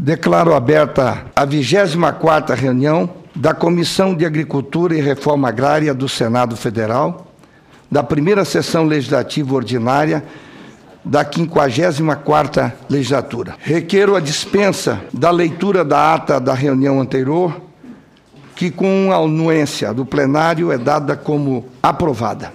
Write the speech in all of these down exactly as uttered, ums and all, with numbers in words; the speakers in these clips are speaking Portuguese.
Declaro aberta a vigésima quarta reunião da Comissão de Agricultura e Reforma Agrária do Senado Federal, da primeira sessão legislativa ordinária da quinquagésima quarta legislatura. Requero a dispensa da leitura da ata da reunião anterior, que com a anuência do plenário é dada como aprovada.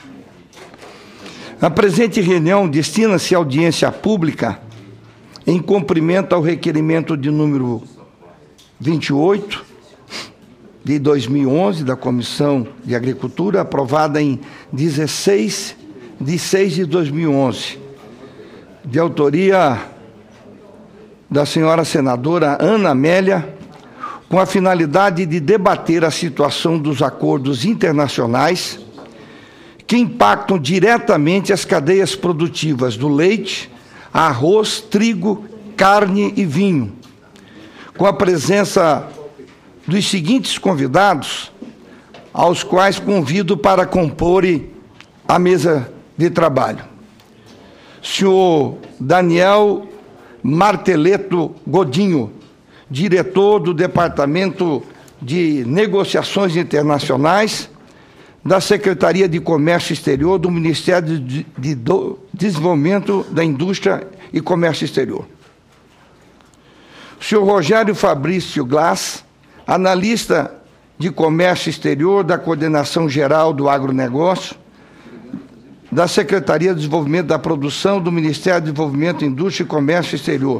A presente reunião destina-se à audiência pública em cumprimento ao requerimento de número vinte e oito, de dois mil e onze, da Comissão de Agricultura, aprovada em dezesseis de seis de dois mil e onze, de autoria da senhora senadora Ana Amélia, com a finalidade de debater a situação dos acordos internacionais que impactam diretamente as cadeias produtivas do leite, arroz, trigo, carne e vinho, com a presença dos seguintes convidados, aos quais convido para comporem a mesa de trabalho. Senhor Daniel Marteleto Godinho, diretor do Departamento de Negociações Internacionais da Secretaria de Comércio Exterior do Ministério de, de do Desenvolvimento da Indústria e Comércio Exterior. O senhor Rogério Fabrício Glass, analista de Comércio Exterior da Coordenação Geral do Agronegócio, da Secretaria de Desenvolvimento da Produção do Ministério de Desenvolvimento, Indústria e Comércio Exterior.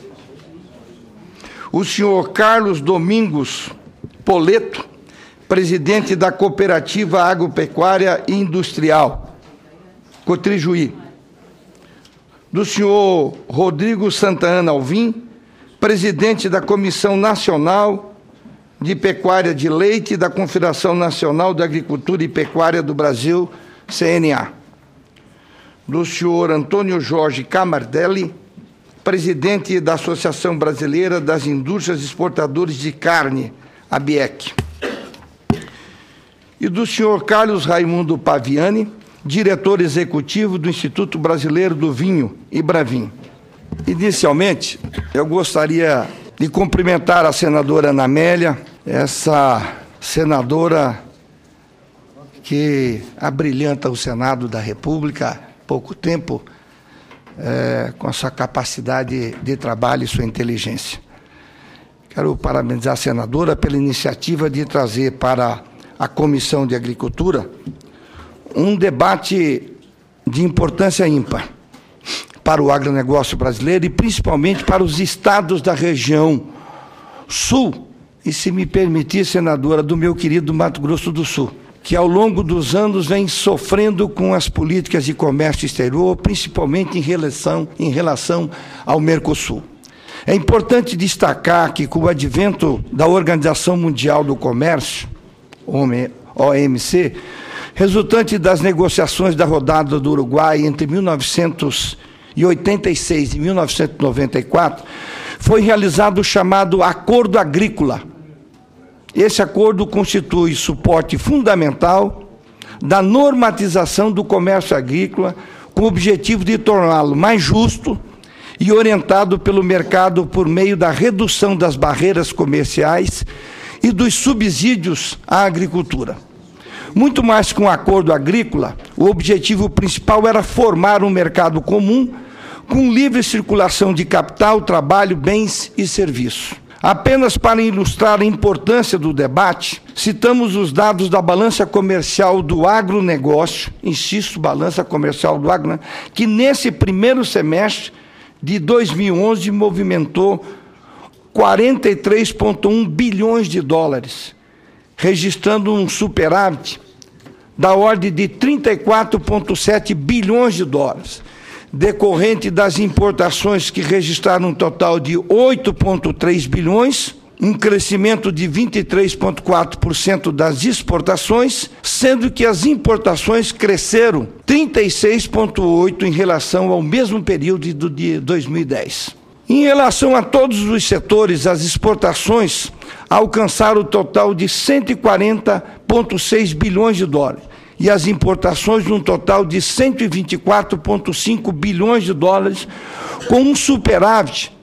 O senhor Carlos Domingos Poleto, presidente da Cooperativa Agropecuária e Industrial, Cotrijuí. Do senhor Rodrigo Santana Alvim, presidente da Comissão Nacional de Pecuária de Leite da Confederação Nacional da Agricultura e Pecuária do Brasil, C N A. Do senhor Antônio Jorge Camardelli, presidente da Associação Brasileira das Indústrias Exportadoras de Carne, a B I E C. E do senhor Carlos Raimundo Paviani, diretor executivo do Instituto Brasileiro do Vinho, IBRAVIN. Inicialmente, eu gostaria de cumprimentar a senadora Ana Amélia, essa senadora que abrilhanta o Senado da República há pouco tempo, é, com a sua capacidade de trabalho e sua inteligência. Quero parabenizar a senadora pela iniciativa de trazer para a Comissão de Agricultura um debate de importância ímpar para o agronegócio brasileiro e principalmente para os estados da região sul, e, se me permitir, senadora, do meu querido Mato Grosso do Sul, que ao longo dos anos vem sofrendo com as políticas de comércio exterior, principalmente em relação, em relação ao Mercosul. É importante destacar que, com o advento da Organização Mundial do Comércio, O M C, resultante das negociações da rodada do Uruguai entre mil novecentos e oitenta e seis e mil novecentos e noventa e quatro, foi realizado o chamado Acordo Agrícola. Esse acordo constitui suporte fundamental da normatização do comércio agrícola, com o objetivo de torná-lo mais justo e orientado pelo mercado por meio da redução das barreiras comerciais e dos subsídios à agricultura. Muito mais que um acordo agrícola, o objetivo principal era formar um mercado comum com livre circulação de capital, trabalho, bens e serviços. Apenas para ilustrar a importância do debate, citamos os dados da balança comercial do agronegócio, insisto, balança comercial do agronegócio, que nesse primeiro semestre de dois mil e onze movimentou quarenta e três vírgula um bilhões de dólares, registrando um superávit da ordem de trinta e quatro vírgula sete bilhões de dólares, decorrente das importações que registraram um total de oito vírgula três bilhões, um crescimento de vinte e três vírgula quatro por cento das exportações, sendo que as importações cresceram trinta e seis vírgula oito por cento em relação ao mesmo período de dois mil e dez. Em relação a todos os setores, as exportações alcançaram o total de cento e quarenta vírgula seis bilhões de dólares e as importações um total de cento e vinte e quatro vírgula cinco bilhões de dólares, com um superávit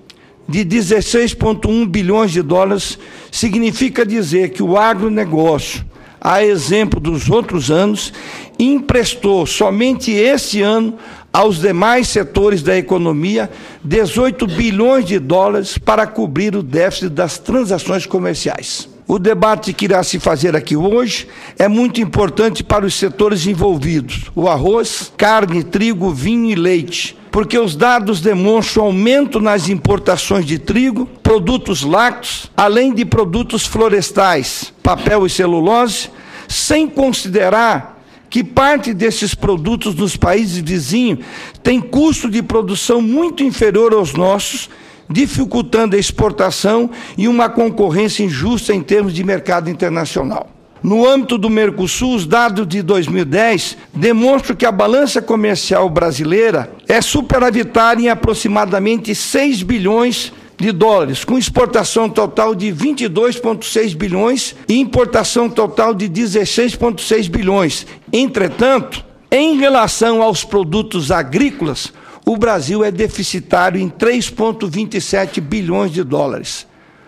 de dezesseis vírgula um bilhões de dólares significa dizer que o agronegócio, a exemplo dos outros anos, emprestou somente este ano aos demais setores da economia dezoito bilhões de dólares para cobrir o déficit das transações comerciais. O debate que irá se fazer aqui hoje é muito importante para os setores envolvidos: o arroz, carne, trigo, vinho e leite, porque os dados demonstram aumento nas importações de trigo, produtos lácteos, além de produtos florestais, papel e celulose, sem considerar que parte desses produtos nos países vizinhos tem custo de produção muito inferior aos nossos, dificultando a exportação e uma concorrência injusta em termos de mercado internacional. No âmbito do Mercosul, os dados de dois mil e dez demonstram que a balança comercial brasileira é superavitária em aproximadamente seis bilhões de dólares, com exportação total de vinte e dois vírgula seis bilhões e importação total de dezesseis vírgula seis bilhões. Entretanto, em relação aos produtos agrícolas, o Brasil é deficitário em três vírgula vinte e sete bilhões de dólares,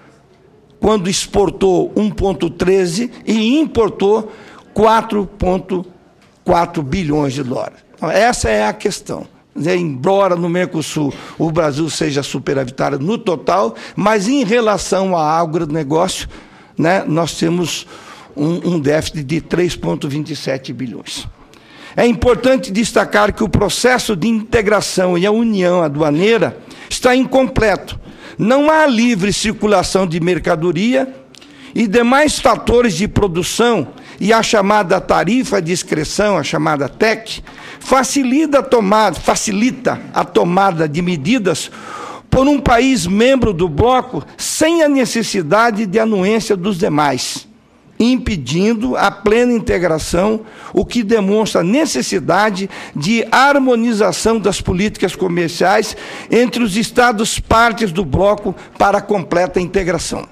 quando exportou um vírgula treze e importou quatro vírgula quatro bilhões de dólares. Então, essa é a questão. Embora no Mercosul o Brasil seja superavitário no total, mas em relação ao agronegócio, né, nós temos um, um déficit de três vírgula vinte e sete bilhões. É importante destacar que o processo de integração e a união aduaneira está incompleto. Não há livre circulação de mercadoria e demais fatores de produção, e a chamada tarifa de discrição, a chamada T E C, facilita a tomada, facilita a tomada de medidas por um país membro do bloco sem a necessidade de anuência dos demais, impedindo a plena integração, o que demonstra a necessidade de harmonização das políticas comerciais entre os Estados partes do bloco para a completa integração.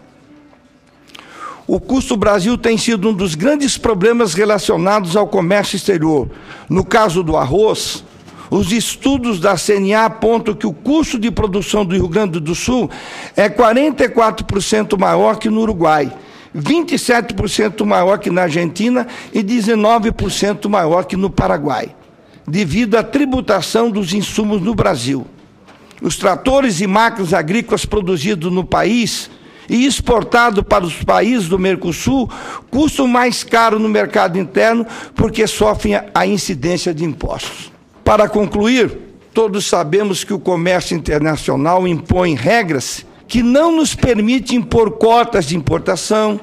O custo Brasil tem sido um dos grandes problemas relacionados ao comércio exterior. No caso do arroz, os estudos da C N A apontam que o custo de produção do Rio Grande do Sul é quarenta e quatro por cento maior que no Uruguai, vinte e sete por cento maior que na Argentina e dezenove por cento maior que no Paraguai, devido à tributação dos insumos no Brasil. Os tratores e máquinas agrícolas produzidos no país e exportados para os países do Mercosul custam mais caro no mercado interno porque sofrem a incidência de impostos. Para concluir, todos sabemos que o comércio internacional impõe regras que não nos permitem impor cotas de importação,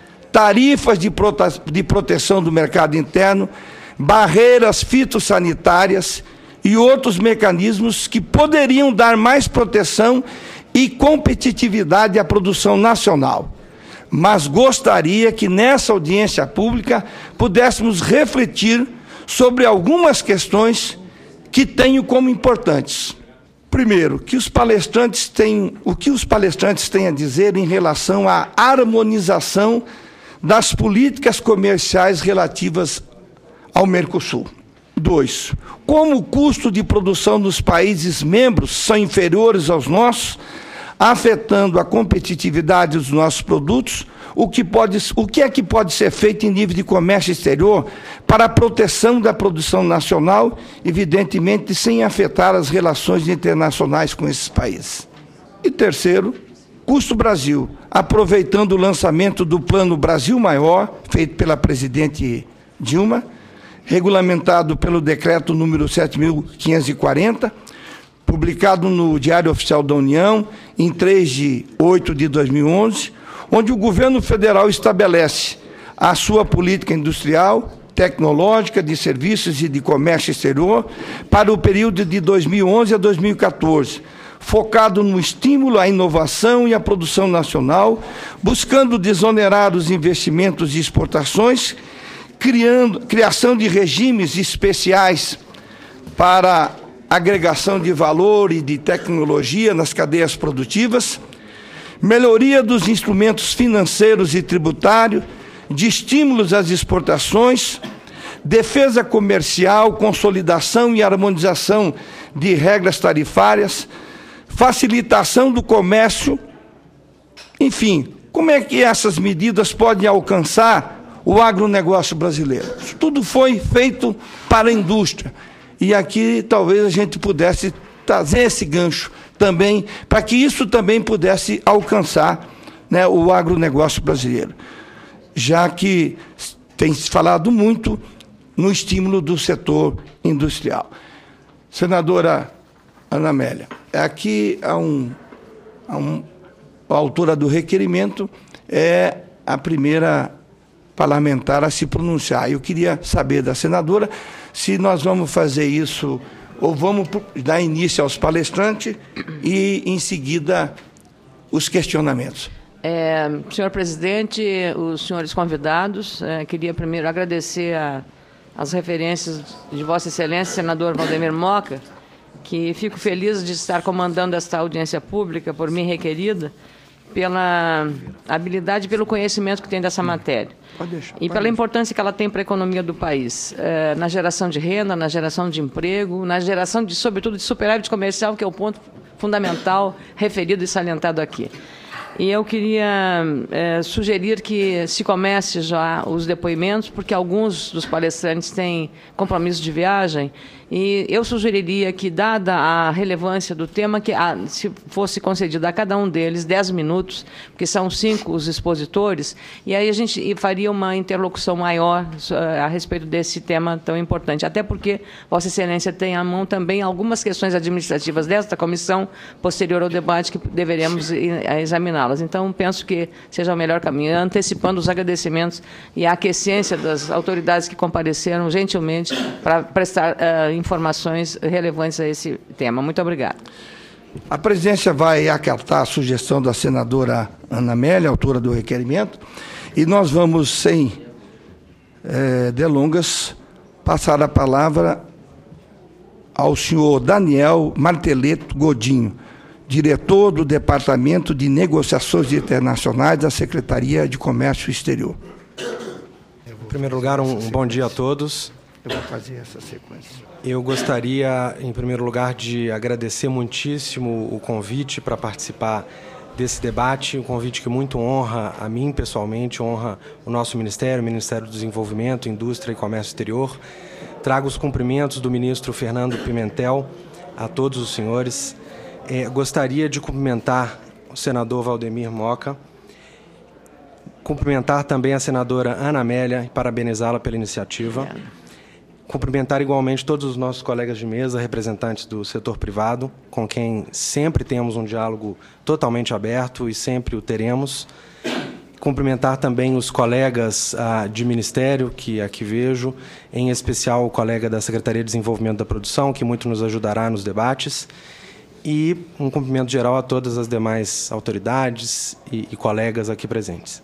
tarifas de, prote- de proteção do mercado interno, barreiras fitossanitárias e outros mecanismos que poderiam dar mais proteção e competitividade à produção nacional. Mas gostaria que nessa audiência pública pudéssemos refletir sobre algumas questões que tenho como importantes. Primeiro, que os palestrantes têm, o que os palestrantes têm a dizer em relação à harmonização das políticas comerciais relativas ao Mercosul. Dois, como o custo de produção dos países membros são inferiores aos nossos, afetando a competitividade dos nossos produtos, o que, pode, o que é que pode ser feito em nível de comércio exterior para a proteção da produção nacional, evidentemente sem afetar as relações internacionais com esses países. E terceiro, custo Brasil, aproveitando o lançamento do Plano Brasil Maior, feito pela presidente Dilma, regulamentado pelo decreto número sete mil quinhentos e quarenta, publicado no Diário Oficial da União, em três de oito de dois mil e onze, onde o governo federal estabelece a sua política industrial, tecnológica, de serviços e de comércio exterior para o período de dois mil e onze a dois mil e quatorze, focado no estímulo à inovação e à produção nacional, buscando desonerar os investimentos e exportações, criando, criação de regimes especiais para agregação de valor e de tecnologia nas cadeias produtivas, melhoria dos instrumentos financeiros e tributários, de estímulos às exportações, defesa comercial, consolidação e harmonização de regras tarifárias, facilitação do comércio, enfim, como é que essas medidas podem alcançar o agronegócio brasileiro? Isso tudo foi feito para a indústria. E aqui talvez a gente pudesse trazer esse gancho também, para que isso também pudesse alcançar, né, o agronegócio brasileiro. Já que tem se falado muito no estímulo do setor industrial. Senadora Ana Amélia, aqui há um, há um, a autora do requerimento é a primeira parlamentar a se pronunciar. Eu queria saber da senadora se nós vamos fazer isso ou vamos dar início aos palestrantes e, em seguida, os questionamentos. É, senhor presidente, os senhores convidados, é, queria primeiro agradecer a, as referências de Vossa Excelência, senador Valdemir Moca, que fico feliz de estar comandando esta audiência pública por mim requerida, pela habilidade e pelo conhecimento que tem dessa matéria. Pode deixar, e pode pela deixar. importância que ela tem para a economia do país, é, na geração de renda, na geração de emprego, na geração, de, sobretudo, de superávit comercial, que é o ponto fundamental referido e salientado aqui. E eu queria é, sugerir que se comece já os depoimentos, porque alguns dos palestrantes têm compromisso de viagem, e eu sugeriria que, dada a relevância do tema, que a, se fosse concedido a cada um deles dez minutos, porque são cinco os expositores, e aí a gente faria uma interlocução maior a respeito desse tema tão importante. Até porque Vossa Excelência tem à mão também algumas questões administrativas desta comissão, posterior ao debate, que deveremos examiná-las. Então, penso que seja o melhor caminho, antecipando os agradecimentos e a aquiescência das autoridades que compareceram gentilmente para prestar uh, informações relevantes a esse tema. Muito obrigada. A presidência vai acatar a sugestão da senadora Ana Amélia, autora do requerimento, e nós vamos, sem é, delongas, passar a palavra ao senhor Daniel Marteleto Godinho, diretor do Departamento de Negociações Internacionais da Secretaria de Comércio Exterior. Em primeiro lugar, um, um bom dia a todos. Eu vou fazer essa sequência. Eu gostaria, em primeiro lugar, de agradecer muitíssimo o convite para participar desse debate, um convite que muito honra a mim pessoalmente, honra o nosso Ministério, o Ministério do Desenvolvimento, Indústria e Comércio Exterior. Trago os cumprimentos do ministro Fernando Pimentel a todos os senhores. É, gostaria de cumprimentar o senador Valdemir Moca, cumprimentar também a senadora Ana Amélia e parabenizá-la pela iniciativa. Cumprimentar igualmente todos os nossos colegas de mesa, representantes do setor privado, com quem sempre temos um diálogo totalmente aberto e sempre o teremos. Cumprimentar também os colegas ah, de ministério que aqui vejo, em especial o colega da Secretaria de Desenvolvimento da Produção, que muito nos ajudará nos debates. E um cumprimento geral a todas as demais autoridades e, e colegas aqui presentes.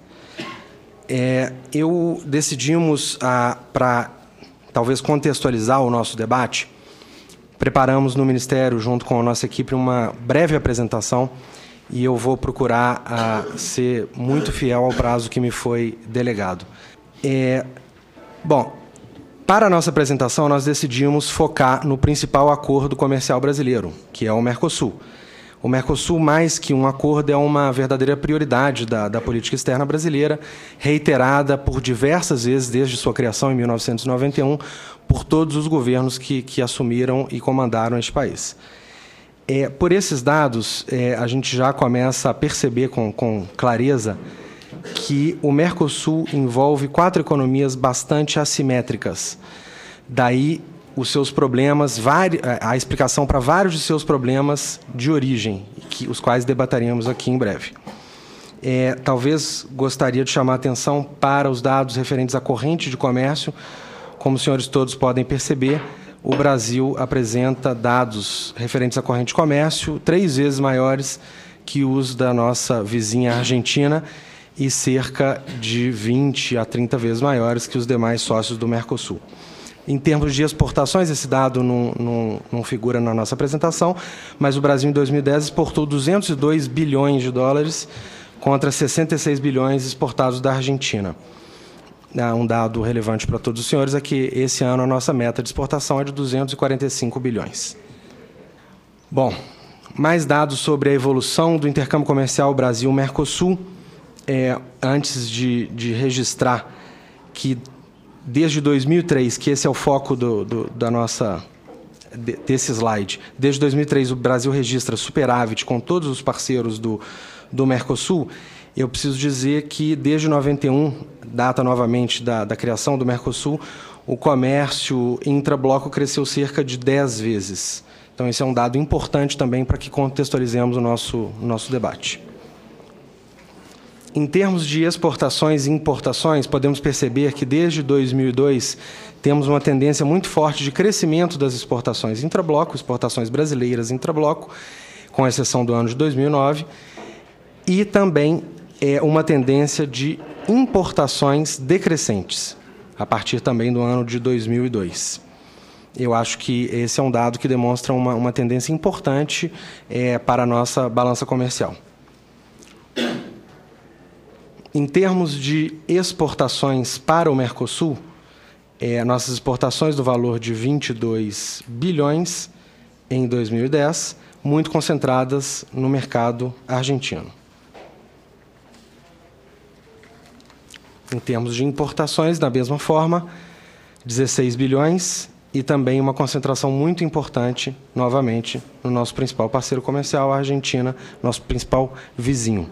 É, eu decidimos, ah, para talvez contextualizar o nosso debate, preparamos no Ministério, junto com a nossa equipe, uma breve apresentação, e eu vou procurar ah, ser muito fiel ao prazo que me foi delegado. É, bom, para a nossa apresentação, nós decidimos focar no principal acordo comercial brasileiro, que é o Mercosul. O Mercosul, mais que um acordo, é uma verdadeira prioridade da, da política externa brasileira, reiterada por diversas vezes desde sua criação em mil novecentos e noventa e um, por todos os governos que, que assumiram e comandaram este país. É, por esses dados, é, a gente já começa a perceber com, com clareza que o Mercosul envolve quatro economias bastante assimétricas. Daí os seus problemas, a explicação para vários de seus problemas de origem, que, os quais debateremos aqui em breve. É, talvez gostaria de chamar a atenção para os dados referentes à corrente de comércio. Como os senhores todos podem perceber, o Brasil apresenta dados referentes à corrente de comércio três vezes maiores que os da nossa vizinha Argentina e cerca de vinte a trinta vezes maiores que os demais sócios do Mercosul. Em termos de exportações, esse dado não, não, não figura na nossa apresentação, mas o Brasil, em dois mil e dez, exportou duzentos e dois bilhões de dólares contra sessenta e seis bilhões exportados da Argentina. Um dado relevante para todos os senhores é que, esse ano, a nossa meta de exportação é de duzentos e quarenta e cinco bilhões. Bom, Mais dados sobre a evolução do intercâmbio comercial Brasil-Mercosul, é, antes de, de registrar que, desde dois mil e três, que esse é o foco do, do, da nossa, de, desse slide, desde dois mil e três o Brasil registra superávit com todos os parceiros do, do Mercosul. Eu preciso dizer que, desde noventa e um, data novamente da, da criação do Mercosul, o comércio intrabloco cresceu cerca de dez vezes. Então, esse é um dado importante também para que contextualizemos o nosso, nosso debate. Em termos de exportações e importações, podemos perceber que, desde dois mil e dois, temos uma tendência muito forte de crescimento das exportações intrabloco, exportações brasileiras intrabloco, com exceção do ano de dois mil e nove, e também é uma tendência de importações decrescentes, a partir também do ano de dois mil e dois. Eu acho que esse é um dado que demonstra uma, uma tendência importante é, para a nossa balança comercial. Em termos de exportações para o Mercosul, é, nossas exportações do valor de vinte e dois bilhões em dois mil e dez, muito concentradas no mercado argentino. Em termos de importações, da mesma forma, dezesseis bilhões e também uma concentração muito importante, novamente, no nosso principal parceiro comercial, a Argentina, nosso principal vizinho.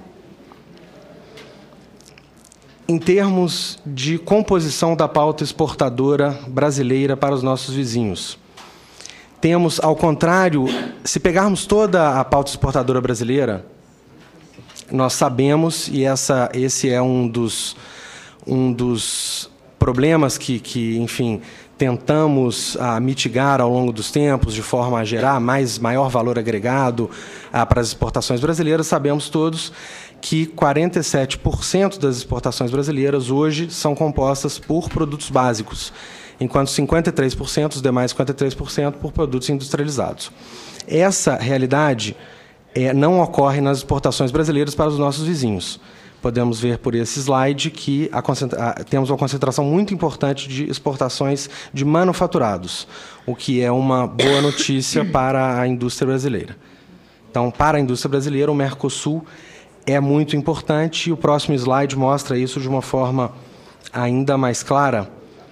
Em termos de composição da pauta exportadora brasileira para os nossos vizinhos, temos, ao contrário, se pegarmos toda a pauta exportadora brasileira, nós sabemos, e essa, esse é um dos, um dos problemas que, que enfim, tentamos ah, mitigar ao longo dos tempos, de forma a gerar mais, maior valor agregado ah, para as exportações brasileiras, sabemos todos que quarenta e sete por cento das exportações brasileiras hoje são compostas por produtos básicos, enquanto cinquenta e três por cento, os demais cinquenta e três por cento, por produtos industrializados. Essa realidade é, não ocorre nas exportações brasileiras para os nossos vizinhos. Podemos ver por esse slide que a a, temos uma concentração muito importante de exportações de manufaturados, o que é uma boa notícia para a indústria brasileira. Então, para a indústria brasileira, o Mercosul é muito importante, e o próximo slide mostra isso de uma forma ainda mais clara.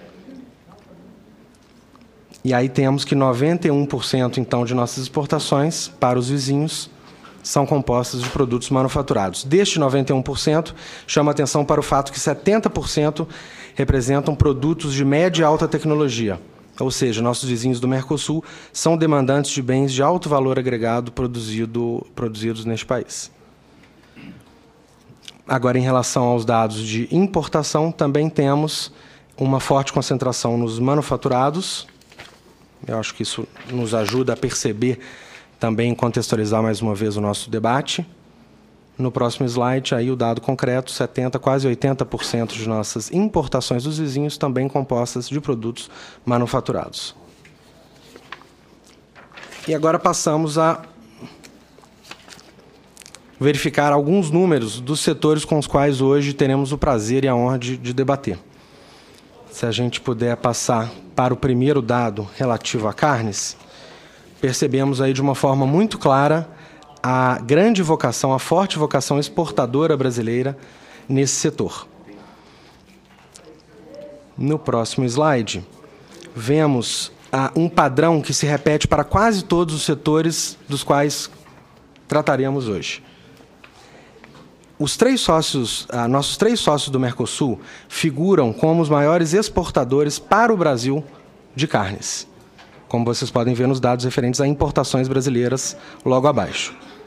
E aí temos que noventa e um por cento, então, de nossas exportações para os vizinhos são compostas de produtos manufaturados. Deste noventa e um por cento, chama atenção para o fato que setenta por cento representam produtos de média e alta tecnologia, ou seja, nossos vizinhos do Mercosul são demandantes de bens de alto valor agregado produzido, produzidos neste país. Agora, em relação aos dados de importação, também temos uma forte concentração nos manufaturados. Eu acho que isso nos ajuda a perceber, também contextualizar mais uma vez o nosso debate. No próximo slide, aí o dado concreto, setenta por cento, quase oitenta por cento de nossas importações dos vizinhos também compostas de produtos manufaturados. E agora passamos a verificar alguns números dos setores com os quais hoje teremos o prazer e a honra de, de debater. Se a gente puder passar para o primeiro dado relativo a carnes, percebemos aí de uma forma muito clara a grande vocação, a forte vocação exportadora brasileira nesse setor. No próximo slide, vemos ah, um padrão que se repete para quase todos os setores dos quais trataremos hoje. Os três sócios, ah, nossos três sócios do Mercosul figuram como os maiores exportadores para o Brasil de carnes, como vocês podem ver nos dados referentes a importações brasileiras logo abaixo.